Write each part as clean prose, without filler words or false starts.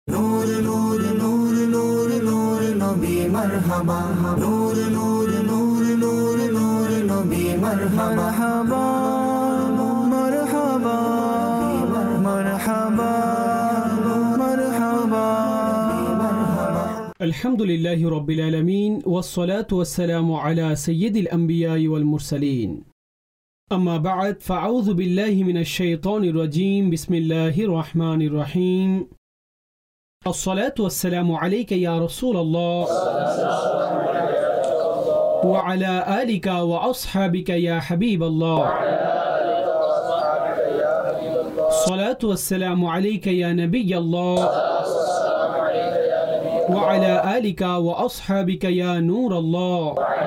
নূর নূর নূর নূর নূর নবী মারহাবা, নূর নূর নূর নূর নূর নবী মারহাবা, মারহাবা মারহাবা মারহাবা। আলহামদুলিল্লাহি রাব্বিল আলামিন ওয়াসসালাতু ওয়াসসালামু আলা সাইয়্যিদিল আমবিয়াই ওয়াল মুরসালিন। আম্মা বা'দ, ফাআউযু বিল্লাহি মিনাশ শাইতানির রাজীম। বিসমিল্লাহির রহমানির রহিম। আসসালাতু ওয়াসসালামু আলাইকা ইয়া রাসূলুল্লাহ ওয়া আলা আলিকা ওয়া আসহাবিকা ইয়া হাবিবাল্লাহ। আসসালাতু ওয়াসসালামু আলাইকা ইয়া নাবিয়াল্লাহ ওয়া আলা আলিকা ওয়া আসহাবিকা ইয়া নূরাল্লাহ।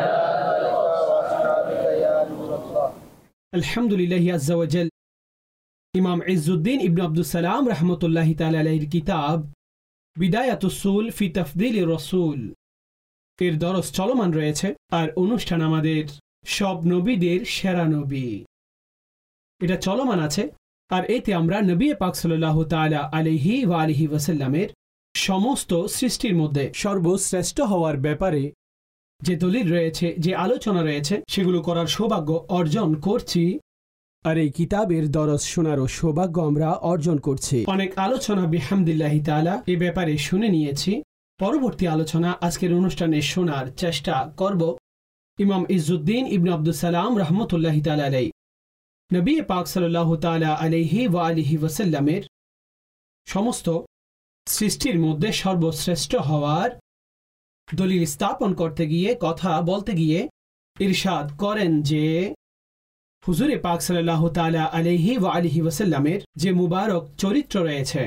আলহামদুলিল্লাহি আযজা ওয়া জাল। ইমাম ইজ্জুদ্দিন ইবনে আব্দুস সালাম রাহমাতুল্লাহি তাআলা আলাইহির কিতাব বিদায়াতুস সুল ফি তাফদীলির রাসূল এর দরস চলমান রয়েছে, আর অনুষ্ঠান আমাদের সব নবীদের সেরা নবী এটা চলমান আছে। আর এতে আমরা নবী পাক সাল্লাল্লাহু তাআলা আলাইহি ওয়া আলিহি ওয়াসাল্লামের সমস্ত সৃষ্টির মধ্যে সর্বশ্রেষ্ঠ হওয়ার ব্যাপারে যে দলিল রয়েছে, যে আলোচনা রয়েছে, সেগুলো করার সৌভাগ্য অর্জন করছি। আর এই কিতাবের দরস শোনারও সৌভাগ্য আমরা অর্জন করছি। অনেক আলোচনা বিহামদিল্লাহি তাআলা এ ব্যাপারে শুনে নিয়েছি। পরবর্তী আলোচনা আজকের অনুষ্ঠানে শোনার চেষ্টা করব ইমাম ইজ্জুদ্দিন ইবনে আব্দুস সালাম রাহমাতুল্লাহি তাআলা আলাইহি নবী পাক সাল্লাল্লাহু তাআলা আলাইহি ওয়া আলিহি ওয়াসাল্লামের সমস্ত সৃষ্টির মধ্যে সর্বশ্রেষ্ঠ হওয়ার দলিল স্থাপন করতে গিয়ে, কথা বলতে গিয়ে ইরশাদ করেন যে হুজুরে পাক সাল্লাল্লাহু তাআলা আলাইহি ওয়া আলিহি ওয়াসাল্লামের যে মুবারক চরিত্র রয়েছে,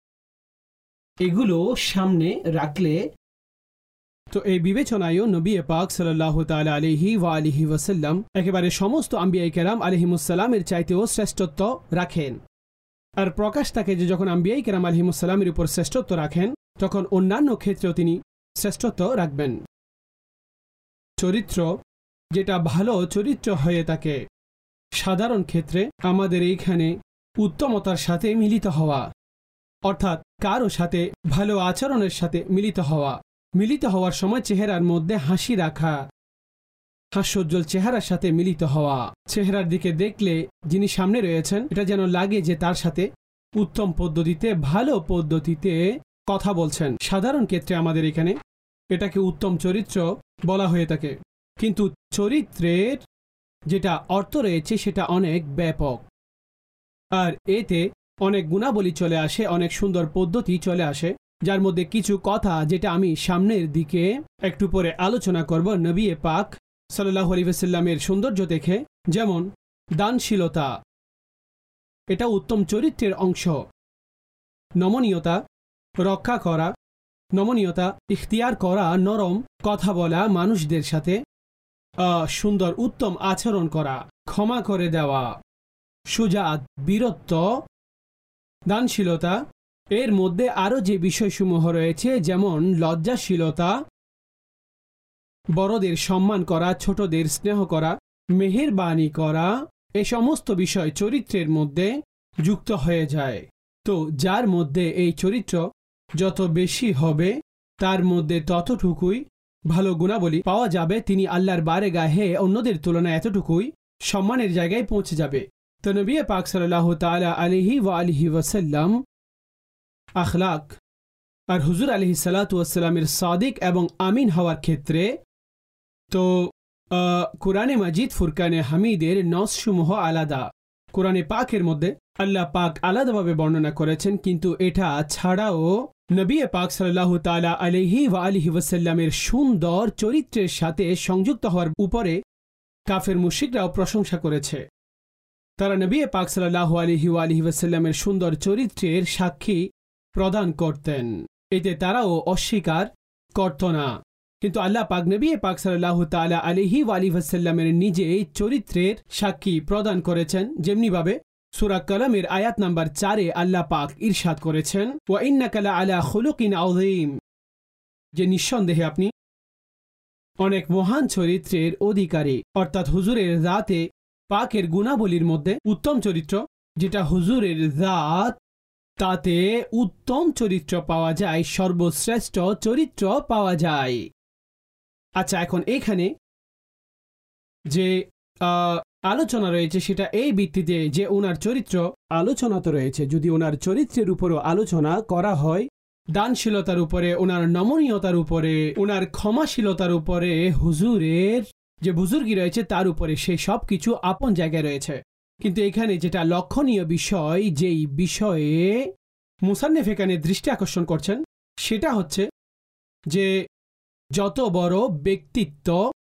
এগুলো সামনে রাখলে তো এই বিবেচনায়ও নবী পাক সাল্লাল্লাহু তাআলা আলাইহি ওয়া আলিহি ওয়াসাল্লাম একেবারে সমস্ত আম্বিয়ায়ে কেরাম আলাইহিমুস সালামের চাইতেও শ্রেষ্ঠত্ব রাখেন। আর প্রকাশ থাকে যে যখন আম্বিয়ায়ে কেরাম আলাইহিমুস সালামের উপর শ্রেষ্ঠত্ব রাখেন, তখন অন্যান্য ক্ষেত্রেও তিনি শ্রেষ্ঠত্ব রাখবেন। চরিত্র যেটা ভালো চরিত্র হয়ে থাকে, সাধারণ ক্ষেত্রে আমাদের এইখানে উত্তমতার সাথে মিলিত হওয়া, অর্থাৎ কারো সাথে ভালো আচরণের সাথে মিলিত হওয়া, মিলিত হওয়ার সময় চেহারার মধ্যে হাসি রাখা, হাস্যোজ্জ্বল চেহারার সাথে মিলিত হওয়া, চেহারার দিকে দেখলে যিনি সামনে রয়েছেন এটা যেন লাগে যে তার সাথে উত্তম পদ্ধতিতে, ভালো পদ্ধতিতে কথা বলছেন। সাধারণ ক্ষেত্রে আমাদের এখানে এটাকে উত্তম চরিত্র বলা হয়ে থাকে, কিন্তু চরিত্রের যেটা অর্থ রয়েছে সেটা অনেক ব্যাপক। আর এতে অনেক গুণাবলী চলে আসে, অনেক সুন্দর পদ্ধতি চলে আসে, যার মধ্যে কিছু কথা যেটা আমি সামনের দিকে একটু পরে আলোচনা করব নবী পাক সাল্লাল্লাহু আলাইহি ওয়াসাল্লামের সৌন্দর্য দেখে। যেমন দানশীলতা, এটা উত্তম চরিত্রের অংশ। নমনীয়তা, রক্ষা করা, নমনীয়তা ইখতিয়ার করা, নরম কথা বলা মানুষদের সাথে, সুন্দর উত্তম আচরণ করা, ক্ষমা করে দেওয়া, সুজাত, বীরত্ব, দানশীলতা। এর মধ্যে আরও যে বিষয়সমূহ রয়েছে, যেমন লজ্জাশীলতা, বড়দের সম্মান করা, ছোটদের স্নেহ করা, মেহেরবানি করা, এ সমস্ত বিষয় চরিত্রের মধ্যে যুক্ত হয়ে যায়। তো যার মধ্যে এই চরিত্র যত বেশি হবে, তার মধ্যে ততটুকুই ভালো গুণাবলী পাওয়া যাবে। তিনি আল্লাহর বারগাহে অন্যদের তুলনায় এতটুকুই সম্মানের জায়গায় পৌঁছে যাবে। তো নবী পাক সাল্লাল্লাহু তাআলা আলাইহি ওয়া আলিহি ওয়াসাল্লাম আখলাক আর হুজুর আলাইহিস সালাতু ওয়াস সালামের সাদিক এবং আমিন হওয়ার ক্ষেত্রে তো কুরআনে মাজিদ ফুরকানে হামিদের নসসমূহ আলাদা। কুরআনে পাকের মধ্যে আল্লাহ পাক আলাদাভাবে বর্ণনা করেছেন, কিন্তু এটা ছাড়াও নবী পাক সাল্লাল্লাহু তাআলা আলাইহি ওয়া আলিহি ওয়াসাল্লামের সুন্দর চরিত্রের সাথে সংযুক্ত হওয়ার উপরে কাফের মুশরিকরাও প্রশংসা করেছে। তারা নবী পাক সাল্লাল্লাহু আলাইহি ওয়া আলিহি ওয়াসাল্লামের সুন্দর চরিত্রের সাক্ষী প্রদান করতেন, এতে তারাও অস্বীকার করত না। কিন্তু আল্লাহ পাক নবী পাক সাল্লাল্লাহু তাআলা আলাইহি ওয়া আলিহি ওয়াসাল্লামের নিজেই চরিত্রের সাক্ষী প্রদান করেছেন। যেমনিভাবে সূরা কলমের আয়াত নাম্বার 4-এ আল্লাহ পাক ইরশাদ করেছেন, ওয়া ইন্নাকা লাআলা খুলুকিন আযীম, যে নিঃসন্দেহে আপনি অনেক মহান চরিত্রের অধিকারী। অর্থাৎ হুজুরের জাতে পাকের গুণাবলীর মধ্যে উত্তম চরিত্র, যেটা হুজুরের জাত তাতে উত্তম চরিত্র পাওয়া যায়, সর্বশ্রেষ্ঠ চরিত্র পাওয়া যায়। আচ্ছা, এখন এখানে যে আলোচনা রয়েছে সেটা এই ভিত্তিতে যে ওনার চরিত্র, আলোচনা তো রয়েছে, যদি ওনার চরিত্রের উপরও আলোচনা করা হয়, দানশীলতার উপরে, ওনার নমনীয়তার উপরে, ওনার ক্ষমাশীলতার উপরে, হুজুরের যে বুজুর্গি রয়েছে তার উপরে, সেই সব কিছু আপন জায়গায় রয়েছে। কিন্তু এখানে যেটা লক্ষণীয় বিষয়, যেই বিষয়ে মুসান্নিফ এখানে দৃষ্টি আকর্ষণ করছেন, সেটা হচ্ছে যে যত বড় ব্যক্তিত্ব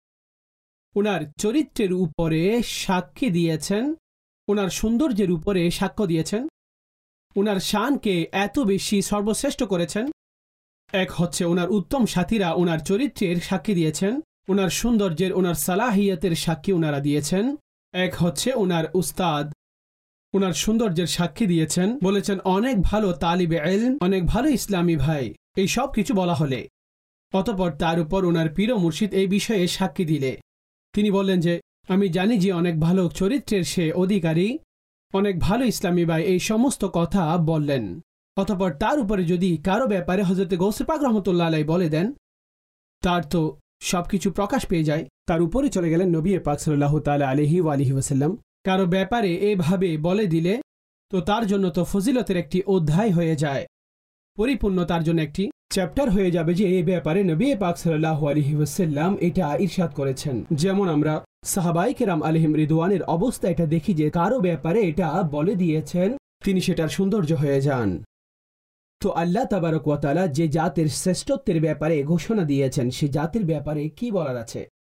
ওনার চরিত্রের উপরে সাক্ষী দিয়েছেন, ওনার সৌন্দর্যের উপরে সাক্ষ্য দিয়েছেন, ওনার শানকে এত বেশি সর্বশ্রেষ্ঠ করেছেন। এক হচ্ছে ওনার উত্তম সাথীরা ওনার চরিত্রের সাক্ষী দিয়েছেন, ওনার সৌন্দর্যের, ওনার সালাহিয়াতের সাক্ষী ওনারা দিয়েছেন। এক হচ্ছে ওনার উস্তাদ ওনার সৌন্দর্যের সাক্ষী দিয়েছেন, বলেছেন অনেক ভালো তালিবে ইলম, অনেক ভালো ইসলামী ভাই, এই সব কিছু বলা হলে অতঃপর তার উপর ওনার পীর ও মুর্শিদ এই বিষয়ে সাক্ষী দিলে তিনি বললেন যে আমি জানি যে অনেক ভালো চরিত্রের সে অধিকারী, অনেক ভালো ইসলামী ভাই, এই সমস্ত কথা বললেন। অতঃপর তার উপরে যদি কারো ব্যাপারে হযরত গৌসে পাক রহমতুল্লাহ আলাইহি বলে দেন, তার তো সবকিছু প্রকাশ পেয়ে যায়। তার উপরে চলে গেলেন নবী পাক সাল্লাল্লাহু তাআলা আলাইহি ওয়া আলিহি ওয়াসাল্লাম। কারো ব্যাপারে এভাবে বলে দিলে তো তার জন্য তো ফজিলতের একটি অধ্যায় হয়ে যায়, পরিপূর্ণ তার জন্য একটি চ্যাপ্টার হয়ে যাবে যে এই ব্যাপারে নবী পাক সাল্লাল্লাহু আলাইহি ওয়াসাল্লাম এটা ইরশাদ করেছেন। যেমন আমরা সাহাবায়ে কেরাম আলাইহিম রিদওয়ানের অবস্থা এটা দেখি যে কারো ব্যাপারে এটা বলে দিয়েছেন, তিনি সেটার সৌন্দর্য হয়ে যান। তো আল্লাহ তাবারক ওয়া তাআলা যে জাতের শ্রেষ্ঠত্বের ব্যাপারে ঘোষণা দিয়েছেন, সে জাতের ব্যাপারে কি বলার আছে?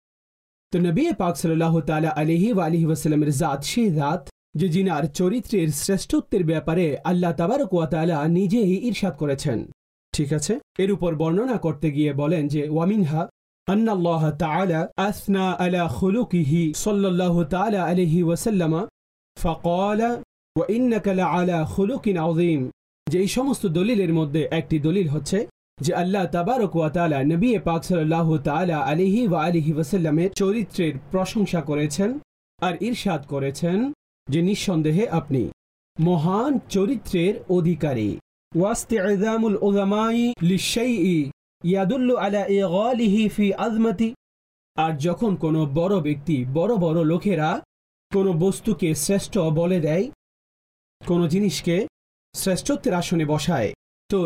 তো নবী পাক সাল্লাল্লাহু তাআলা আলাইহি ওয়া আলিহি ওয়াসাল্লামের জাত সেই জাত যে জিনার চরিত্রের শ্রেষ্ঠত্বের ব্যাপারে আল্লাহ তাবারক ওয়া তাআলা নিজেই ইরশাদ করেছেন। ঠিক আছে, এর উপর বর্ণনা করতে গিয়ে বলেন যে ওয়ামিনহা আন্নাল্লাহ তাআলা আসনা আলা খুলুকিহি সাল্লাল্লাহু তাআলা আলাইহি ওয়াসাল্লাম ফাকালা ওয়া ইন্নাকা লাআলা খুলুকিন আযীম। যে এই সমস্ত দলিলের মধ্যে একটি দলিল হচ্ছে যে আল্লাহ তাবারক ওয়া তাআলা নবী পাক সাল্লাল্লাহু তাআলা আলাইহি ওয়া আলিহি ওয়াসাল্লামের চরিত্রের প্রশংসা করেছেন আর ইরশাদ করেছেন যে নিঃসন্দেহে আপনি মহান চরিত্রের অধিকারী। ওয়াস্তি'যামুল উলামাই লিশাইই ইয়াদুল্লু আলা ইগালিহি ফি আযমাতি। আর যখন কোনো বড় ব্যক্তি, বড় বড় লোকেরা কোনো বস্তুকে শ্রেষ্ঠ বলে দেয়, কোনো জিনিসকে শ্রেষ্ঠত্বের আসনে বসায়, তো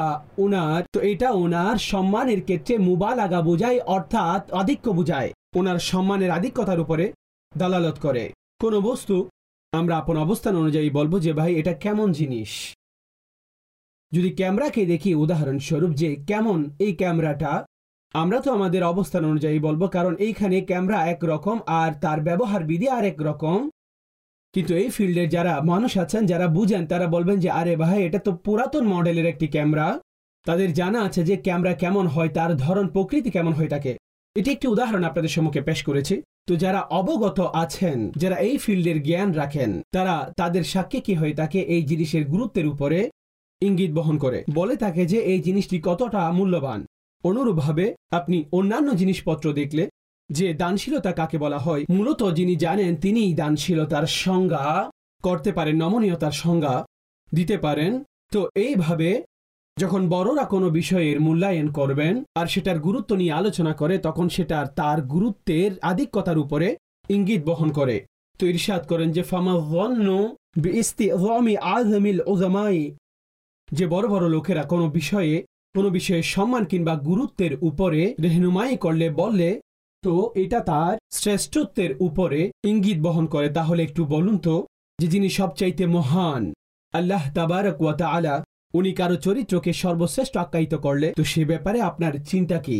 এটা ওনার সম্মানের ক্ষেত্রে মুবালাগা বোঝায়, অর্থাৎ আধিক্য বোঝায়, ওনার সম্মানের আধিক্যতার উপরে দালালত করে। কোনো বস্তু আমরা আপন অবস্থান অনুযায়ী বলবো যে ভাই এটা কেমন জিনিস। যদি ক্যামেরাকে দেখি উদাহরণস্বরূপ যে কেমন এই ক্যামেরাটা, আমরা তো আমাদের অবস্থান অনুযায়ী বলবো, কারণ এইখানে ক্যামেরা একরকম আর তার ব্যবহার বিধি আর এক রকম। কিন্তু এই ফিল্ডের যারা মানুষ আছেন, যারা বুঝেন, তারা বলবেন যে আরে ভাই এটা তো পুরাতন মডেলের একটি ক্যামেরা। তাদের জানা আছে যে ক্যামেরা কেমন হয়, তার ধরন প্রকৃতি কেমন হয়ে থাকে। এটি একটি উদাহরণ আপনাদের সম্মুখে পেশ করেছি। তো যারা অবগত আছেন, যারা এই ফিল্ডের জ্ঞান রাখেন, তারা তাদের সাক্ষী কি হয়ে থাকে এই জিনিসের গুরুত্বের উপরে ইঙ্গিত বহন করে, বলে থাকে যে এই জিনিসটি কতটা মূল্যবান। অনুরূপভাবে আপনি অন্যান্য জিনিসপত্র দেখলে যে দানশীলতা কাকে বলা হয়, মূলত যিনি জানেন তিনিই দানশীলতার সংজ্ঞা করতে পারেন, নমনীয়তার সংজ্ঞা দিতে পারেন। তো এইভাবে যখন বড়রা কোনো বিষয়ের মূল্যায়ন করবেন আর সেটার গুরুত্ব নিয়ে আলোচনা করে, তখন সেটার তার গুরুত্বের আধিক্যতার উপরে ইঙ্গিত বহন করে। তো ইরশাদ করেন যে ফামাযন্নু বিইসতি'যামি আযমিল উযামাই, যে বড় বড় লোকেরা কোনো বিষয়ে সম্মান কিংবা গুরুত্বের উপরে রেহনুমাই করলে, বললে, তো এটা তার শ্রেষ্ঠত্বের উপরে ইঙ্গিত বহন করে। তাহলে একটু বলুন তো, যে যিনি সবচাইতে মহান আল্লাহ তাবারক ওয়া তাআলা, উনি কারো চরিত্রকে সর্বশ্রেষ্ঠ আখ্যায়িত করলে, তো সে ব্যাপারে আপনার চিন্তা কি?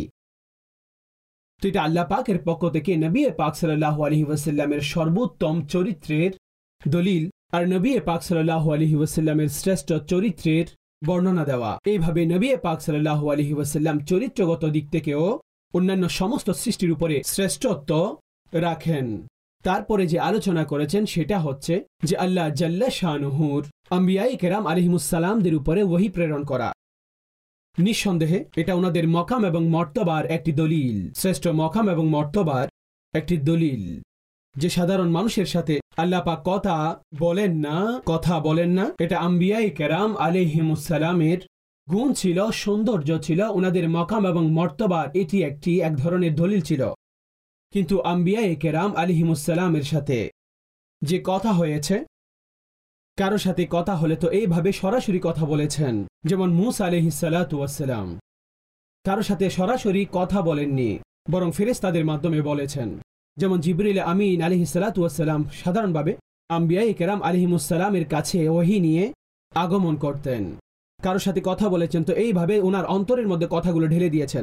তো এটা আল্লাহ পাকের পক্ষ থেকে নবী পাক সাল্লাল্লাহু আলাইহি ওয়াসাল্লামের সর্বোত্তম চরিত্রের দলিল আর নবী পাক সাল্লাল্লাহু আলাইহি ওয়াসাল্লামের শ্রেষ্ঠ চরিত্রের বর্ণনা দেওয়া। এইভাবে নবী পাক সাল্লাল্লাহু আলাইহি ওয়াসাল্লাম চরিত্রগত দিক থেকেও অন্যান্য সমস্ত সৃষ্টির উপরে শ্রেষ্ঠত্ব রাখেন। তারপরে যে আলোচনা করেছেন সেটা হচ্ছে যে আল্লাহ জাল্লা শানুহুর আম্বিয়ায়ে কেরাম আলাইহিমুস সালামদের উপরে ওহী প্রেরণ করা। নিঃসন্দেহে এটা ওনাদের মকাম এবং মর্তবার একটি দলিল, শ্রেষ্ঠ মকাম এবং মর্তবার একটি দলিল। যে সাধারণ মানুষের সাথে আল্লাহ পাক কথা বলেন না, এটা আম্বিয়ায়ে কেরাম আলাইহিমুসসালামের গুণ ছিল, সৌন্দর্য ছিল, ওনাদের মাকাম এবং মর্তবার এটি এক ধরনের দলিল ছিল। কিন্তু আম্বিয়ায়ে কেরাম আলাইহিমুসসালামের সাথে যে কথা হয়েছে, কারো সাথে কথা হলে তো এইভাবে সরাসরি কথা বলেছেন, যেমন মূসা আলাইহিসসালাতু ওয়াসসালাম কারো সাথে সরাসরি কথা বলেননি, বরং ফেরেশতাদের মাধ্যমে বলেছেন। যেমন জিবরিল আমিন আলাইহিসসালাতু ওয়াসসালাম সাধারণভাবে আম্বিয়ায়ে কেরাম আলাইহিমুসসালামের কাছে ওহী নিয়ে আগমন করতেন, কারো সাথে কথা বলেছেন, তো এইভাবে ওনার অন্তরের মধ্যে কথাগুলো ঢেলে দিয়েছেন।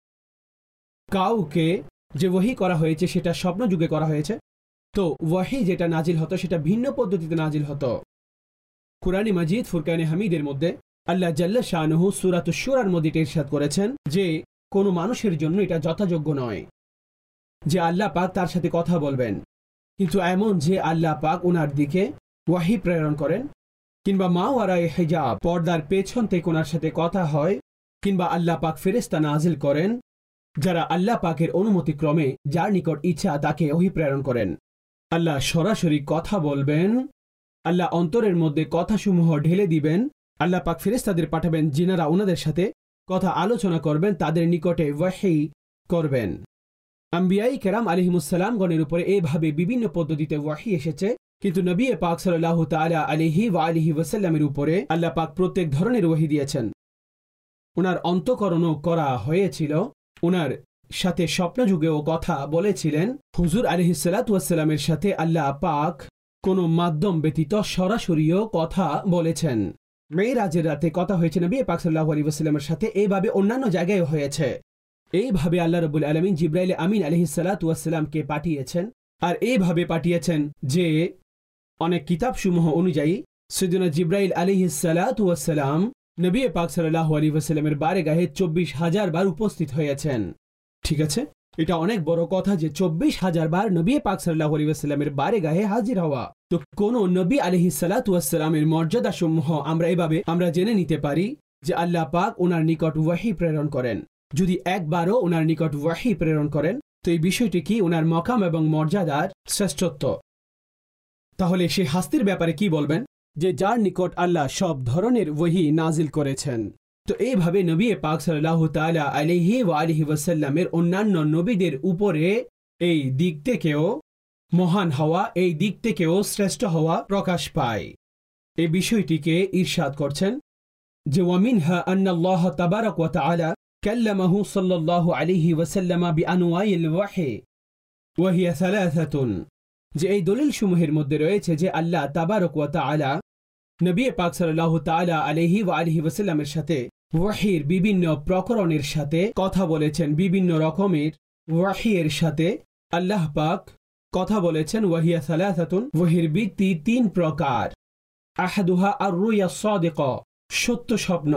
কাউকে যে ওহী করা হয়েছে সেটা স্বপ্ন যুগে করা হয়েছে, তো ওহী যেটা নাজিল হতো সেটা ভিন্ন পদ্ধতিতে নাজিল হতো। কুরআনে মাজিদ ফুরকানে হামিদের মধ্যে আল্লাহ জাল্লা শানুহু সূরাতুশ শুরার মধ্যে ইরশাদ করেছেন যে কোনো মানুষের জন্য এটা যথাযোগ্য নয় যে আল্লাহ পাক তার সাথে কথা বলবেন, কিন্তু এমন যে আল্লাহ পাক ওনার দিকে ওয়াহী প্রেরণ করেন, কিংবা মা ওয়ারায়ে হিজাব পর্দার পেছন থেকে ওনার সাথে কথা হয়, কিংবা আল্লাহ পাক ফেরেশতা নাজিল করেন যারা আল্লাহ পাকের অনুমতি ক্রমে যার নিকট ইচ্ছা তাকে ওহী প্রেরণ করেন। আল্লাহ সরাসরি কথা বলবেন, আল্লাহ অন্তরের মধ্যে কথাসমূহ ঢেলে দিবেন, আল্লাহ পাক ফেরেশতাদের পাঠাবেন যিনারা ওনাদের সাথে কথা আলোচনা করবেন, তাদের নিকটে ওয়াহী করবেন। আম্বিয়ায়ে কেরাম আলাইহিমুসসালামগণের উপরে এইভাবে বিভিন্ন পদ্ধতিতে ওয়াহী এসেছে, কিন্তু নবী পাক সাল্লাল্লাহু তাআলা আলাইহি ওয়া আলিহি ওয়াসাল্লামের উপরে আল্লাহ পাক প্রত্যেক ধরনের ওয়াহী দিয়েছেন। ওনার অন্তঃকরণও করা হয়েছিল, ওনার সাথে স্বপ্নযুগেও কথা বলেছিলেন। হুজুর আলাইহিসসালাতু ওয়াসসালামের সাথে আল্লাহ পাক কোনো মাধ্যম ব্যতীত সরাসরিও কথা বলেছেন। মেরাজের রাতে কথা হয়েছে নবী পাক সাল্লাল্লাহু আলাইহি ওয়াসাল্লামের সাথে, এইভাবে অন্যান্য জায়গায় হয়েছে। এইভাবে আল্লাহ রাব্বুল আলামিন জিবরাইল আমিন আলাইহিসসালাতু ওয়াসসালামকে পাঠিয়েছেন, আর এইভাবে পাঠিয়েছেন যে অনেক কিতাবসমূহ অনুযায়ী সাইয়্যিদুনা জিবরাইল আলাইহিসসালাতু ওয়াসসালাম নবী পাক সাল্লাল্লাহু আলাইহি ওয়াসাল্লামের বারগাহে 24,000 বার উপস্থিত হয়েছেন। ঠিক আছে, এটা অনেক বড় কথা যে 24,000 বার নবী পাক সাল্লাল্লাহু আলাইহি ওয়াসাল্লামের বারগাহে হাজির হওয়া। তো কোন নবী আলাইহিসসালাতু ওয়াসসালামের মর্যাদাসমূহ আমরা জেনে নিতে পারি যে আল্লাহ পাক ওনার নিকট ওয়াহী প্রেরণ করেন। যদি একবারও ওনার নিকট ওয়াহী প্রেরণ করেন, তো এই বিষয়টি কি ওনার মাকাম এবং মর্যাদার শ্রেষ্ঠত্ব। তাহলে সেই হাস্তির ব্যাপারে কি বলবেন যে যার নিকট আল্লাহ সব ধরনের ওয়াহী নাজিল করেছেন। তো এইভাবে নবী পাক সাল্লাল্লাহু তাআলা আলাইহি ওয়া আলিহি ওয়াসাল্লামের অন্যান্য নবীদের উপরে এই দিক থেকেও মহান হওয়া, এই দিক থেকেও শ্রেষ্ঠ হওয়া প্রকাশ পায়। এই বিষয়টিকে ইরশাদ করছেন যে ওয়ামিনহা আন্নাল্লাহ তাবারাক ওয়া তাআলা কাল্লামাহু সাল্লাল্লাহু আলাইহি ওয়াসাল্লাম বিআনওয়াইল ওয়াহী ওয়া হিয়া সালাসাতুন, যে এই দলিলসমূহের মধ্যে রয়েছে যে আল্লাহ তাবারাক ওয়া তাআলা নবী পাক সাল্লাল্লাহু তাআলা আলাইহি ওয়া আলিহি ওয়াসাল্লামের সাথে ওয়াহীর বিভিন্ন প্রকরণের সাথে কথা বলেছেন। বিভিন্ন রকমের ওয়াহীর সাথে আল্লাহ পাক কথা বলেছেন। ওয়াহিয়া সালাসাতুন, ওয়াহীর ভিত্তি 3 প্রকার। আহাদুহা আর-রুয়া সাদিকা, সত্য স্বপ্ন।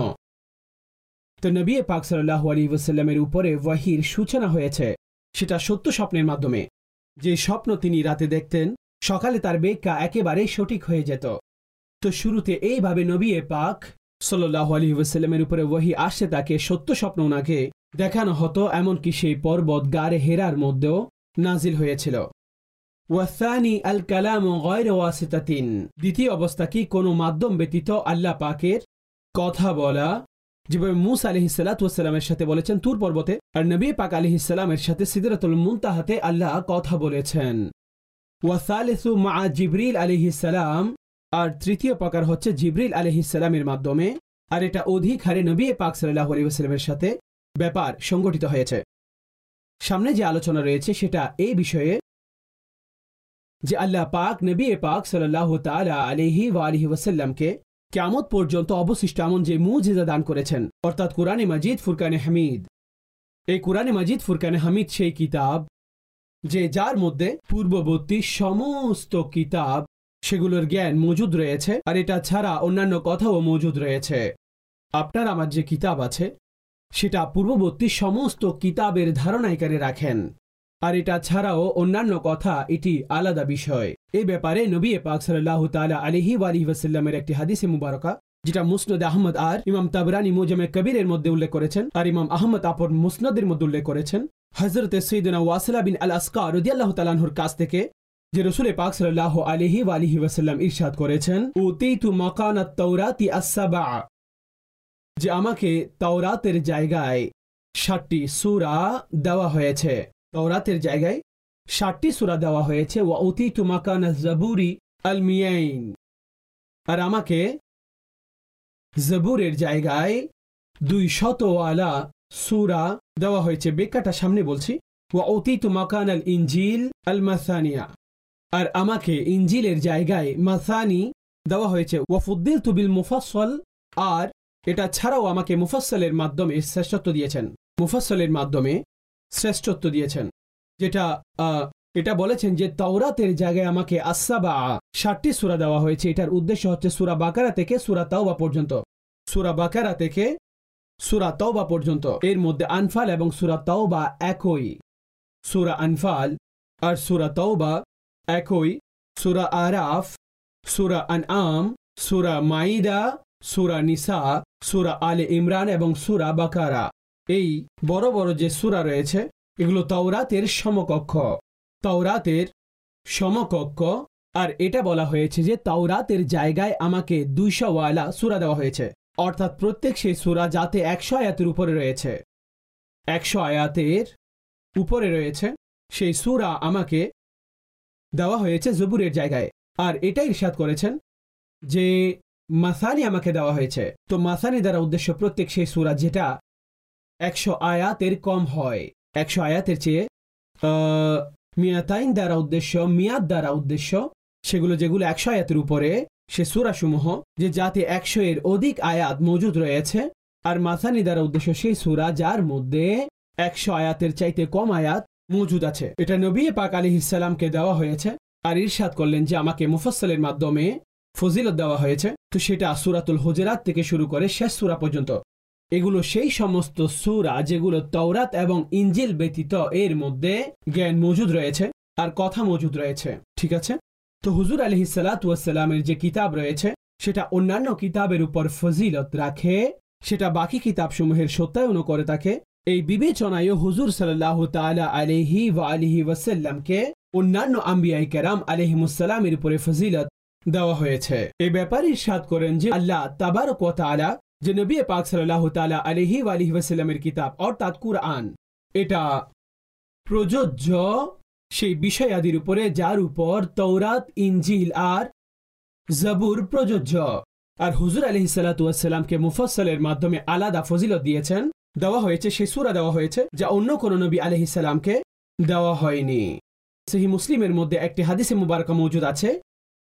তো নবী পাক সাল্লাল্লাহু আলাইহি ওয়াসাল্লামের উপরে ওয়াহীর সূচনা হয়েছে সেটা সত্য স্বপ্নের মাধ্যমে। যে স্বপ্ন তিনি রাতে দেখতেন, সকালে তার ব্যাখ্যা একেবারে সঠিক হয়ে যেত। তো শুরুতে এইভাবে নবী পাক সাল্লাল্লাহু আলাইহি ওয়াসাল্লামের উপরে ওয়াহী আসে, তাকে সত্য স্বপ্ন ওনাকে দেখানো হতো, এমনকি সেই পর্বত গারে হেরার মধ্যেও নাজিল হয়েছিল। ওয়াসানি আল কালাম গায়র ওয়াসিতাতিন, দ্বিতীয় অবস্থা কি কোনো মাধ্যম ব্যতীত আল্লাহ পাকের কথা বলা, যেভাবে মূসা আলাইহিসসালাতু ওয়াসসালামের সাথে বলেছেন তুর পর্বতে, আর নবী পাক আলাইহিসসালামের সাথে সিদরাতুল মুনতাহাতে আল্লাহ কথা বলেছেন। ওয়াসালিসু মা জিবরিল আলাইহিসসালাম, আর তৃতীয় প্রকার হচ্ছে জিবরিল আলাইহিসসালামের মাধ্যমে, আর এটা অধিক হারে নবী পাক সাল্লাল্লাহু আলাইহি ওয়াসাল্লামের সাথে ব্যাপার সংগঠিত হয়েছে। সামনে যে আলোচনা রয়েছে সেটা এই বিষয়ে যে আল্লাহ পাক নবী পাক সাল্লাল্লাহু তাআলা আলাইহি ওয়া আলিহি ওয়াসাল্লামকে কিয়ামত পর্যন্ত অবশিষ্ট এমন যে মুজিজা দান করেছেন, অর্থাৎ কুরআনে মাজিদ ফুরকানে হামিদ। এই কুরআনে মাজিদ ফুরকানে হামিদ সেই কিতাব যে যার মধ্যে পূর্ববর্তী সমস্ত কিতাব সেগুলোর জ্ঞান মজুদ রয়েছে, আর এটা ছাড়া অন্যান্য কথাও মজুদ রয়েছে। আপনার আমার যে কিতাব আছে সেটা পূর্ববর্তী সমস্ত কিতাবের ধারণা এখানে রাখেন, আর এটা ছাড়াও অন্যান্য কথা এটি আলাদা বিষয়। এই ব্যাপারে নবী পাক সাল্লাল্লাহু তাআলা আলাইহি ওয়া আলিহি ওয়াসাল্লামের একটি হাদিসে মুবারকা, যেটা মুসনাদ আহমদ আর ইমাম তাবরানী মুজামে কবিরের মধ্যে উল্লেখ করেছেন, আর ইমাম আহমদ আপন মুসনাদের মধ্যে উল্লেখ করেছেন, হযরত সাইয়্যিদুনা ওয়াসিলা বিন আল আসকা রাদিয়াল্লাহু তাআলা আনহুর কাছ থেকে যে রাসূল পাক সাল্লাল্লাহু আলাইহি ওয়া আলিহি ওয়াসাল্লাম ইরশাদ করেছেন উতীতু মাকানাত তাওরাতি আস-সাবআ, যে আমাকে তাওরাতের জায়গায় 7টি সূরা দেওয়া হয়েছে। তাওরাতের জায়গায় 7টি সূরা দেওয়া হয়েছে। ওয়া উতীতু মাকানাজ জাবুরি আল-মিয়াইন, আর আমাকে জাবুরের জায়গায় 200 ওয়ালা সূরা দেওয়া হয়েছে। ব্যাখ্যাটা সামনে বলছি। ওয়া উতীতু মাকানাল ইনজিল আল-মাসানিয়া, আর আমাকে ইনজিলের জায়গায় মাসানি দেওয়া হয়েছে। ওয়া ফুদ্দিলতু বিল মুফাসসাল, আর এটা ছাড়াও আমাকে মুফাসসালের মাধ্যমে শ্রেষ্ঠত্ব দিয়েছেন। মুফাসসালের মাধ্যমে শ্রেষ্ঠত্ব দিয়েছেন, যেটা এটা বলেছেন যে তাওরাতের জায়গায় আমাকে আস-সাবআ 7টি সূরা দেওয়া হয়েছে। এটার উদ্দেশ্য হচ্ছে সূরা বাকারা থেকে সূরা তাওবা পর্যন্ত। সূরা বাকারা থেকে সূরা তাওবা পর্যন্ত, এর মধ্যে আনফাল এবং সূরা তাওবা একই। সূরা আনফাল আর সূরা তাওবা একই। সূরা আরাফ, সূরা আনআম, সূরা মাইদা, সূরা নিসা, সূরা আলে ইমরান এবং সূরা বাকারা, এই বড় বড় যে সূরা রয়েছে এগুলো তাওরাতের সমকক্ষ। তাওরাতের সমকক্ষ। আর এটা বলা হয়েছে যে তাওরাতের জায়গায় আমাকে 200 ওয়ালা সূরা দেওয়া হয়েছে, অর্থাৎ প্রত্যেক সেই সূরা যাতে 100 আয়াতের উপরে রয়েছে, 100 আয়াতের উপরে রয়েছে, সেই সূরা আমাকে দেওয়া হয়েছে জবুরের জায়গায়। আর এটাই ইরশাদ করেছেন যে মাসানি আমাকে দেওয়া হয়েছে। তো মাসানি দ্বারা উদ্দেশ্য প্রত্যেক সেই সূরা যেটা 100 আয়াতের কম হয়, 100 আয়াতের চেয়ে মিয়াতাইন দ্বারা উদ্দেশ্য, মিয়াদ দ্বারা উদ্দেশ্য সেগুলো যেগুলো 100 আয়াতের উপরে, সে সূরাসমূহ যে যাতে 100 এর অধিক আয়াত মজুদ রয়েছে। আর মাসানি দ্বারা উদ্দেশ্য সেই সূরা যার মধ্যে 100 আয়াতের চাইতে কম আয়াত মজুদ আছে। এটা নবী পাক আলাইহিস সালামকে দেওয়া হয়েছে। আর ইরশাদ করলেন যে আমাকে মুফাসসালের মাধ্যমে ফজিলত দেওয়া হয়েছে। তো সেটা সূরাতুল হুজুরাত থেকে শুরু করে শেষ সূরা পর্যন্ত, এগুলো সেই সমস্ত সূরা যেগুলো তাওরাত এবং ইনজিল ব্যতীত এর মধ্যে জ্ঞান মজুদ রয়েছে আর কথা মজুদ রয়েছে। ঠিক আছে। তো হুজুর আলাইহিস সালাতু ওয়াস সালামের যে কিতাব রয়েছে সেটা অন্যান্য কিতাবের উপর ফজিলত রাখে, সেটা বাকি কিতাবসমূহের সত্যায়ন করে থাকে। এই বিবেচনায় হুজুর সাল্লাল্লাহু তাআলা আলাইহি ওয়া আলিহি ওয়াসাল্লামকে অন্যান্য আম্বিয়ায়ে কেরাম আলাইহিমুস সালামের উপরে ফজিলত দেওয়া হয়েছে। এই ব্যাপারে ইরশাদ করেন যে আল্লাহ তাবারক ওয়া তাআলা যে নবী পাক সাল্লাল্লাহু তাআলা আলাইহি ওয়া আলিহি ওয়াসাল্লামের কিতাব অর্থাৎ কুরআন, এটা প্রযোজ্য সেই বিষয়াদির উপরে যার উপর তাওরাত, ইনজিল আর জাবুর প্রযোজ্য। আর হুজুর আলাইহিস সালাতু ওয়াস সালামকে মুফাসসালের মাধ্যমে আলাদা ফজিলত দিয়েছেন, দেওয়া হয়েছে, সেই সূরা দেওয়া হয়েছে যা অন্য কোন নবী আলাইহিস সালামকে দেওয়া হয়নি। সহিহ মুসলিমের মধ্যে একটি হাদিসে মুবারাকা মওজুদ আছে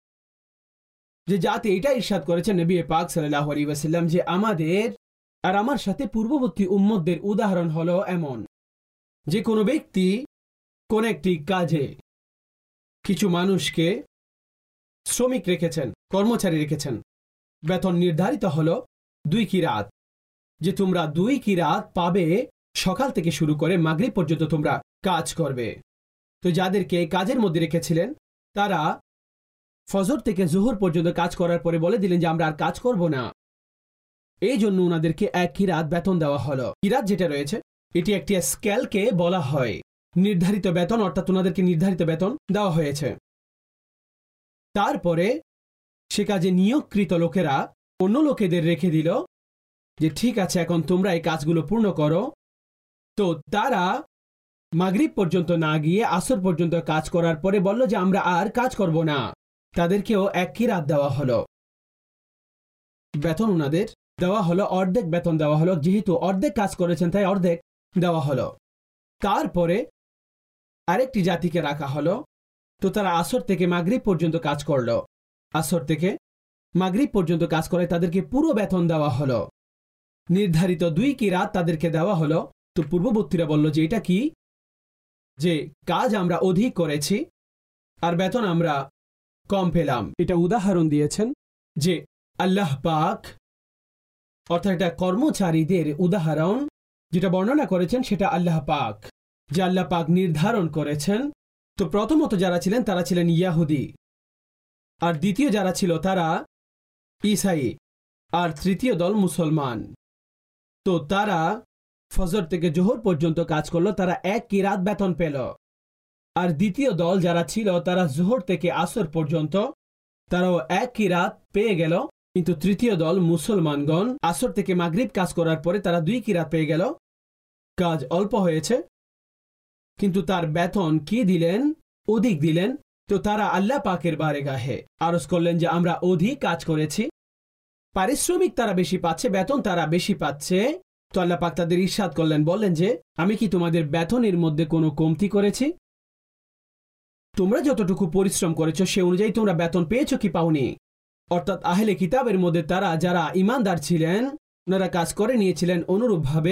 যে যাতে এটা ইরশাদ করেছেন নবী পাক সাল্লাল্লাহু আলাইহি ওয়াসাল্লাম যে আমাদের আর আমার সাথে পূর্ববর্তী উম্মতদের উদাহরণ হলো এমন যে কোনো ব্যক্তি কোন একটি কাজে কিছু মানুষকে শ্রমিক রেখেছেন, কর্মচারী রেখেছেন, বেতন নির্ধারিত হলো 2 কিরাত, যে তোমরা 2 কিরাত পাবে, সকাল থেকে শুরু করে মাগরিব পর্যন্ত তোমরা কাজ করবে। তো যাদেরকে কাজের মধ্যে রেখেছিলেন তারা ফজর থেকে জোহর পর্যন্ত কাজ করার পরে বলে দিলেন যে আমরা আর কাজ করব না। এই জন্য ওনাদেরকে 1 কিরাত বেতন দেওয়া হলো। কিরাত যেটা রয়েছে এটি একটি স্কেলকে বলা হয়, নির্ধারিত বেতন, অর্থাৎ ওনাদেরকে নির্ধারিত বেতন দেওয়া হয়েছে। তারপরে সে কাজে নিয়োগকৃত লোকেরা অন্য লোকেদের রেখে দিল যে ঠিক আছে এখন তোমরা এই কাজগুলো পূর্ণ করো। তো তারা মাগরিব পর্যন্ত না গিয়ে আসর পর্যন্ত কাজ করার পরে বলল যে আমরা আর কাজ করব না। তাদেরকেও 1 কিরাত দেওয়া হলো, বেতন ওনাদের দেওয়া হলো, অর্ধেক বেতন দেওয়া হলো, যেহেতু অর্ধেক কাজ করেছেন তাই অর্ধেক দেওয়া হলো। তারপরে আরেকটি জাতিকে রাখা হলো, তো তারা আসর থেকে মাগরিব পর্যন্ত কাজ করলো, আসর থেকে মাগরিব পর্যন্ত কাজ করে তাদেরকে পুরো বেতন দেওয়া হলো, নির্ধারিত 2 কিরাত তাদেরকে দেওয়া হলো। তো পূর্ববর্তীরা বলল যে এটা কি, যে কাজ আমরা অধিক করেছি আর বেতন আমরা কম পেলাম। এটা উদাহরণ দিয়েছেন যে আল্লাহ পাক, অর্থাৎ এটা কর্মচারীদের উদাহরণ যেটা বর্ণনা করেছেন সেটা আল্লাহ পাক, যে আল্লাহ পাক নির্ধারণ করেছেন। তো প্রথমত যারা ছিলেন তারা ছিলেন ইয়াহুদি, আর দ্বিতীয় যারা ছিল তারা ঈসাই, আর তৃতীয় দল মুসলমান। তো তারা ফজর থেকে জোহর পর্যন্ত কাজ করলো, তারা 1 কিরাত বেতন পেল। আর দ্বিতীয় দল যারা ছিল তারা জোহর থেকে আসর পর্যন্ত তারাও এক কিরাত পেয়ে গেল, কিন্তু তৃতীয় দল মুসলমানগণ আসর থেকে মাগরিব কাজ করার পরে তারা 2 কিরাত পেয়ে গেল। কাজ অল্প হয়েছে কিন্তু তার বেতন কি দিলেন? অধিক দিলেন। তো তারা আল্লাহ পাকের বারগাহে আরজ করলেন যে আমরা অধিক কাজ করেছি, পারিশ্রমিক তারা বেশি পাচ্ছে, বেতন তারা বেশি পাচ্ছে। তো আল্লাহ পাক তাদের ইরশাদ করলেন, বললেন যে আমি কি তোমাদের বেতনের মধ্যে কোনো কমতি করেছি? তোমরা যতটুকু পরিশ্রম করেছো সে অনুযায়ী তোমরা বেতন পেয়েছো কি পাওনি? অর্থাৎ আহলে কিতাবের মধ্যে তারা যারা ঈমানদার ছিলেন ওনারা কাজ করে নিয়েছিলেন, অনুরূপভাবে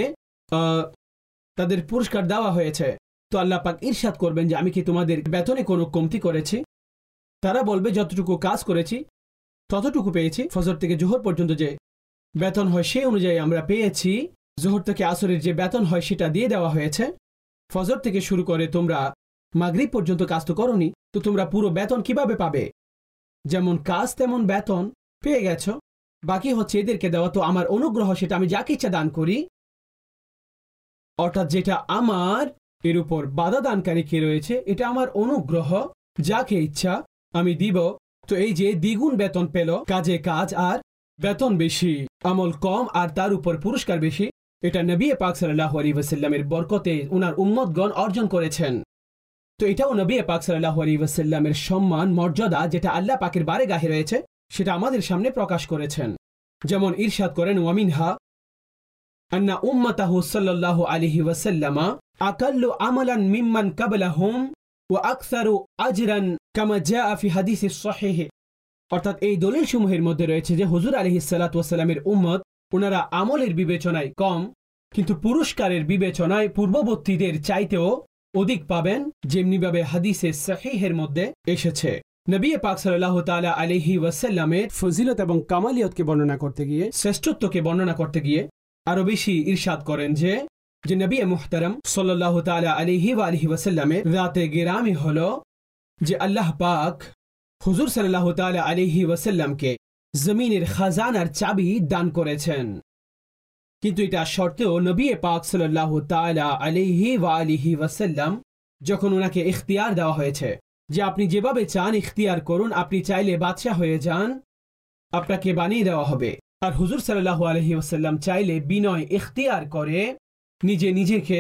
তাদের পুরস্কার দেওয়া হয়েছে। তো আল্লাহ পাক ইরশাদ করবেন যে আমি কি তোমাদের বেতনে কোনো কমতি করেছি? তারা বলবে যতটুকু কাজ করেছি ততটুকু পেয়েছি। ফজর থেকে জোহর পর্যন্ত যে বেতন হয় সেই অনুযায়ী আমরা পেয়েছি। জোহর থেকে আসরের যে বেতন হয় সেটা দিয়ে দেওয়া হয়েছে। ফজর থেকে শুরু করে তোমরা মাগরিব পর্যন্ত কাজ তো করনি, তো তোমরা পুরো বেতন কিভাবে পাবে? যেমন কাজ তেমন বেতন পেয়ে গেছো, বাকি হচ্ছে এদেরকে দেওয়া। তো আমার অনুগ্রহ সেটা আমি যাকে ইচ্ছা দান করি, অর্থাৎ যেটা আমার এর উপর বাধা দানকারী কে রয়েছে এটা আমার অনুগ্রহ, যাকে ইচ্ছা আমি দিব। তো এই যে দ্বিগুণ বেতন পেল, কাজে কাজ আর বেতন বেশি, আমল কম আর তার উপর পুরস্কার বেশি, এটা নবী পাক সাল্লাল্লাহু আলাইহি ওয়াসাল্লামের বরকতে উনার উম্মতগণ অর্জন করেছেন। তো এটাও নবী পাক সাল্লাল্লাহু আলাইহি ওয়াসাল্লামের সম্মান মর্যাদা যেটা আল্লাহ পাকের বারগাহে রয়েছে সেটা আমাদের সামনে প্রকাশ করেছেন। যেমন ইরশাদ করেন, ওয়ামিনহা আন্না উম্মাতাহু সাল্লাল্লাহু আলাইহি ওয়াসাল্লামা আকাল্লু আমালান মিম্মান ক্বাবলাহুম ওয়া আকসারু আজরান কামা জাআ ফি হাদিসিস সহিহ। অর্থাৎ এই দলিল সমূহের মধ্যে রয়েছে যে হুজুর আলাইহিস সালাতু ওয়াস সালামের উম্মত ওনারা আমলের বিবেচনায় কম কিন্তু পুরস্কারের বিবেচনায় পূর্ববর্তীদের চাইতেও অধিক পাবেন, যেমনিভাবে হাদিসে সহিহের মধ্যে এসেছে। নবী পাক সাল্লাল্লাহু তাআলা আলাইহি ওয়াসাল্লামের ফজিলত এবং কামালিয়তকে বর্ণনা করতে গিয়ে, শ্রেষ্ঠত্বকে বর্ণনা করতে গিয়ে আরো বেশি ইরশাদ করেন যে নবী মুহতারাম সাল্লাল্লাহু তাআলা আলাইহি ওয়া আলিহি ওয়াসাল্লামের রাতে গিরামি হলো যে আল্লাহ পাক হুজুর সাল্লাল্লাহু তাআলা আলাইহি ওয়াসাল্লামকে জমিনের খাজানার চাবি দান করেছেন। কিন্তু এটা শর্তেও নবী পাক সাল্লাল্লাহু তাআলা আলাইহি ওয়া আলিহি ওয়াসাল্লাম যখন ওনাকে ইখতিয়ার দেওয়া হয়েছে যে আপনি যেভাবে চান ইখতিয়ার করুন, আপনি চাইলে বাদশা হয়ে যান, আপনাকে বানিয়ে দেওয়া হবে। আর হুজুর সাল্লাল্লাহু আলাইহি ওয়াসাল্লাম চাইলে বিনয় ইখতিয়ার করে নিজেকে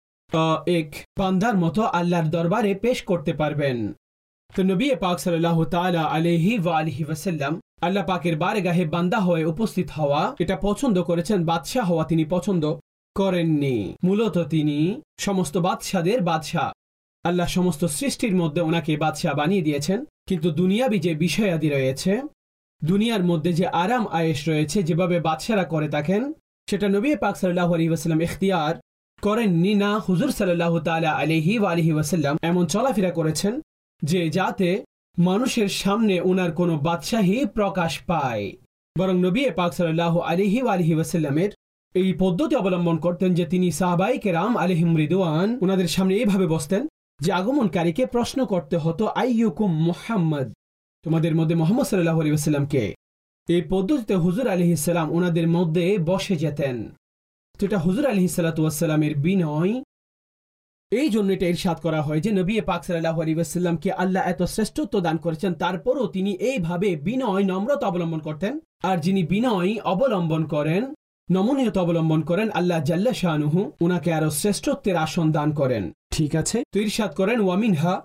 এক বান্দার মতো আল্লাহর দরবারে পেশ করতে পারবেন। তো নবী পাক সাল্লাল্লাহু তাআলা আলাইহি ওয়া আলিহি ওয়াসাল্লাম আল্লাহ পাকের বারগাহে বান্দা হয়ে উপস্থিত হওয়া এটা পছন্দ করেছেন, বাদশাহ হওয়া তিনি পছন্দ করেননি। মূলত তিনি সমস্ত বাদশাদের বাদশাহ, আল্লাহ সমস্ত সৃষ্টির মধ্যে ওনাকে বাদশাহ বানিয়ে দিয়েছেন। কিন্তু দুনিয়াবি যে বিষয়াদি রয়েছে, দুনিয়ার মধ্যে যে আরাম আয়েশ রয়েছে, যেভাবে বাদশারা করে থাকেন, সেটা নবী পাক সাল্লাল্লাহু আলাইহি ওয়াসাল্লাম ইখতিয়ার করেননি। না, হুজুর সাল্লাল্লাহু তাআলা আলাইহি ওয়া আলিহি ওয়াসাল্লাম এমন চলাফেরা করেছেন যে যাতে মানুষের সামনে ওনার কোনো বাদশাহী প্রকাশ পায়। বরং নবী পাক সাল্লাল্লাহু আলাইহি ওয়া আলিহি ওয়াসাল্লামের এই পদ্ধতি অবলম্বন করতেন যে তিনি সাহাবায়ে কেরাম আলাইহিম রিদওয়ান ওনাদের সামনে এইভাবে বসতেন যে আগমনকারীকে প্রশ্ন করতে হতো, আইয়ুকুম মুহাম্মদ, তোমাদের মধ্যে মুহাম্মদ সাল্লাল্লাহু আলাইহি ওয়াসাল্লামকে। এই পদ্ধতিতে হুজুর আলাইহিস সালাম ওনাদের মধ্যে বসে যেতেন। তো এটা হুজুর আলাইহিস সালাতু ওয়াস সালামের বিনয়। এই জন্য এটা ইরশাদ করা হয় যে নবী পাক সাল্লাল্লাহু আলাইহি ওয়াসাল্লামকে আল্লাহ এত শ্রেষ্ঠত্ব দান করেছেন, তারপরও তিনি এইভাবে বিনয় নম্রতা অবলম্বন করতেন। আর যিনি বিনয় অবলম্বন করেন, নমনীয়তা অবলম্বন করেন, আল্লাহ জাল্লা শানুহু উনাকে আরো শ্রেষ্ঠত্বের আসন দান করেন। ঠিক আছে, তো ইরশাদ করেন, ওয়ামিনহা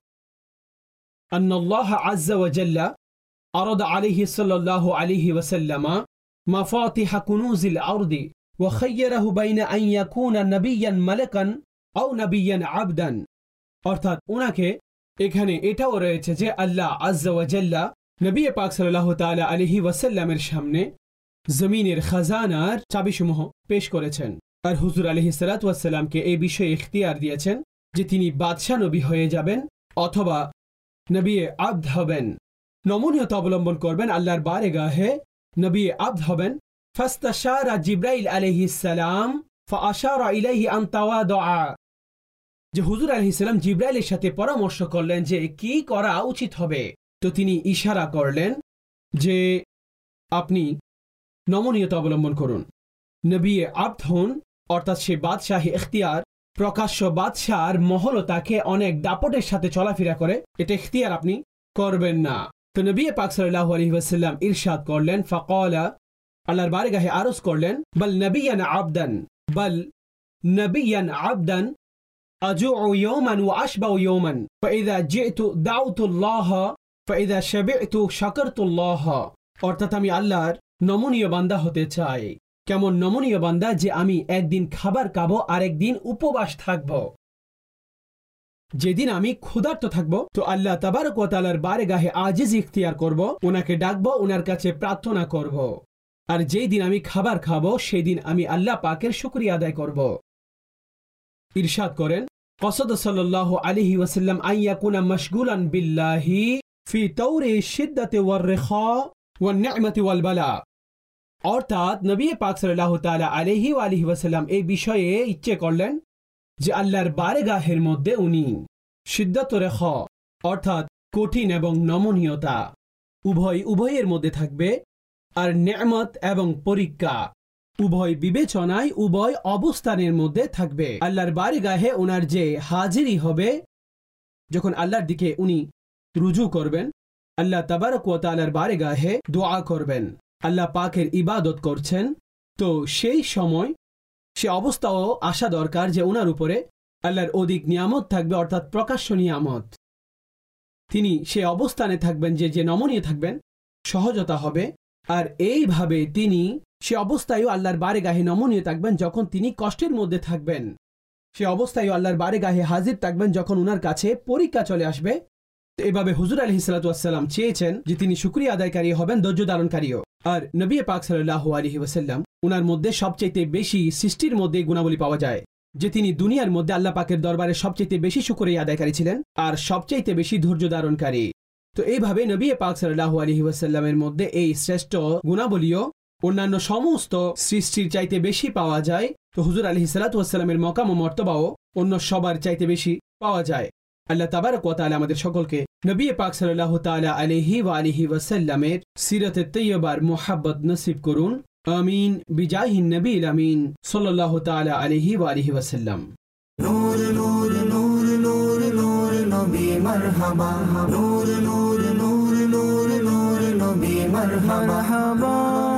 আন্নাল্লাহ আযজা ওয়া জাল্লা আরাদা আলাইহি সাল্লাল্লাহু আলাইহি ওয়াসাল্লাম মাফাতিহ কুনুজিল আরদি ওয়া খায়্যারাহু বাইনা আন ইয়াকুনা নাবিয়্যান মালাকান আও নাবিয়্যান আবদান। অর্থাৎ ওনাকে এখানে এটাও রয়েছে যে আল্লাহ আযজা ওয়া জাল্লা নবী পাক সাল্লাল্লাহু তাআলা আলাইহি ওয়াসাল্লামের সামনে জমিনের খাজানার চাবিসমূহ পেশ করেছেন। আর হুজুর আলাইহিস সালাতু ওয়াস সালামকে এই বিষয়ে ইখতিয়ার দিয়েছেন যে তিনি বাদশা নবী হয়ে যাবেন অথবা নবী আবদ হবেন, নমনীয়তা অবলম্বন করবেন, আল্লাহর বারগাহে নবী আবদ হবেন। ফাস্তাশারা জিবরাইল আলাইহিস সালাম ফাআশারা ইলাইহি আন তাওয়াদুআ, যে হুজুর আলাইহিস সালাম জিবরাইলের সাথে পরামর্শ করলেন যে কি করা উচিত হবে। তো তিনি ইশারা করলেন যে আপনি নমনীয়তা অবলম্বন করুন, নবী আবদ হন, অর্থাৎ সে বাদশাহী ইখতিয়ার প্রকাশ্য বাদশার মহল তাকে অনেক দাপটের সাথে চলাফেরা করে, এটা ইখতিয়ার আপনি করবেন না। তো নবী পাক সাল্লাল্লাহু আলাইহি ওয়াসাল্লাম ইরশাদ করলেন, ফাকালা, আল্লাহর বারগাহে আরজ করলেন, বাল নবিয়ান আবদান, বাল নবিয়ান আবদান আজুউ ইয়াওমান ওয়া আশবাউ ইয়াওমান, ফাইযা জিতু দাউতুল্লাহ ফাইযা শাবি'তু শাকারতুল্লাহ। অর্থাৎ আমি আল্লাহর নমনীয় বান্দা হতে চাই। কেমন নমনীয় বান্দা, যে আমি একদিন খাবার খাবো আর একদিন উপবাস থাকব। যেদিন আমি ক্ষুধার্ত থাকব তো আল্লাহ তাবারক ওয়া তাআলার বারগাহে আজিজ ইখতিয়ার করব, ওনাকে ডাকবো, ওনার কাছে প্রার্থনা করব। আর যেই দিন আমি খাবার খাবো সেই দিন আমি আল্লাহ পাকের শুকরিয়া আদায় করব। ইরশাদ করেন, কসদ সাল্লাল্লাহু আলাইহি ওয়াসাল্লাম আইয়াকুনা মাশগুলান বিল্লাহি ফি তাওরি শিদ্দাতি ওয়ার রিখা ওয়ান নি'মাতি ওয়াল বালা। অর্থাৎ নবী পাক সাল্লাল্লাহু তাআলা আলাইহি ওয়া আলিহি ওয়াসাল্লাম এই বিষয়ে ইচ্ছে করলেন যে আল্লাহর বারগাহের মধ্যে উনি শিদ্দাত ও রিখা অর্থাৎ কঠিন এবং নমনীয়তা উভয়ের মধ্যে থাকবে, আর নেয়ামত এবং পরীক্ষা উভয় বিবেচনায় উভয় অবস্থানের মধ্যে থাকবে। আল্লাহর বারগাহে ওনার যে হাজিরি হবে, যখন আল্লাহর দিকে উনি রুজু করবেন, আল্লাহ তাবারক ওয়া তাআলার বারগাহে দোয়া করবেন, আল্লাহ পাকের ইবাদত করছেন, তো সেই সময় সে অবস্থাও আসা দরকার যে ওনার উপরে আল্লাহর অধিক নিয়ামত থাকবে, অর্থাৎ প্রকাশ্য নিয়ামত। তিনি সে অবস্থানে থাকবেন যে নমনীয় থাকবেন, সহজতা হবে। আর এইভাবে তিনি সে অবস্থায়ও আল্লাহর বারগাহে নমনীয় থাকবেন যখন তিনি কষ্টের মধ্যে থাকবেন। সে অবস্থায়ও আল্লাহর বারগাহে হাজির থাকবেন যখন ওনার কাছে পরীক্ষা চলে আসবে। তো এভাবে হুজুর আলাইহিস সালাতু ওয়াস সালাম চেয়েছেন যে তিনি শুকরিয়া আদায়কারী হবেন, ধৈর্য ধারণকারীও। আর নবী পাক সাল্লাল্লাহু আলাইহি ওয়াসাল্লাম ওনার মধ্যে সবচেয়ে বেশি সৃষ্টির মধ্যে গুণাবলী পাওয়া যায় যে তিনি দুনিয়ার মধ্যে আল্লাহ পাকের দরবারে সবচেয়ে বেশি শুকরিয়া আদায়কারী ছিলেন আর সবচেয়ে বেশি ধৈর্য ধারণকারী। তো এইভাবে নবী পাক সাল্লাল্লাহু আলাইহি ওয়াসাল্লামের মধ্যে এই শ্রেষ্ঠ গুণাবলীও অন্যান্য সমস্ত সৃষ্টির চাইতে বেশি পাওয়া যায়। তো হুজুর আলাইহিস সালাতু ওয়াস সালামের মাকাম ও মর্তবাও অন্য সবার চাইতে বেশি পাওয়া যায়। আল্লাহ তাবারক ওয়া তাআলা আমাদের সকলকে নবী পাক সাল্লাল্লাহু তাআলা আলাইহি ওয়া আলিহি ওয়াসাল্লামের সিরাতে তাইয়্যিবার মুহাব্বত নসিব করুন। আমিন বিজাহিন নবীল আমিন সাল্লাল্লাহু তাআলা আলাইহি ওয়া আলিহি ওয়াসাল্লাম। নূর নূর নূর নূর নূর নবী মারহাবা, নূর নূর নূর নূর নূর নবী মারহাবা।